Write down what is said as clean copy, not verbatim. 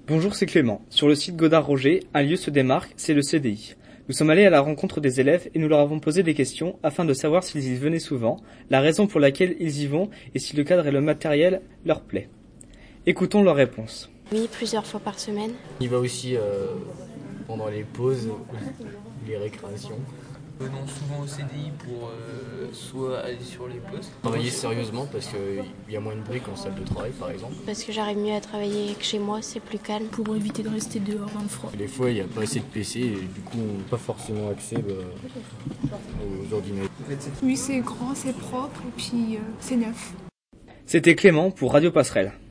Bonjour, c'est Clément. Sur le site Godard-Roger, un lieu se démarque, c'est le CDI. Nous sommes allés à la rencontre des élèves et nous leur avons posé des questions afin de savoir s'ils y venaient souvent, la raison pour laquelle ils y vont et si le cadre et le matériel leur plaît. Écoutons leurs réponses. Oui, plusieurs fois par semaine. Il va aussi pendant les pauses, les récréations. Venons souvent au CDI pour soit aller sur les postes. Travailler sérieusement parce qu'il y a moins de bruit qu'en salle de travail par exemple. Parce que j'arrive mieux à travailler que chez moi, c'est plus calme. Pour éviter de rester dehors dans le froid. Des fois il n'y a pas assez de PC et du coup on n'a pas forcément accès aux ordinateurs. Oui, c'est grand, c'est propre et puis c'est neuf. C'était Clément pour Radio Passerelle.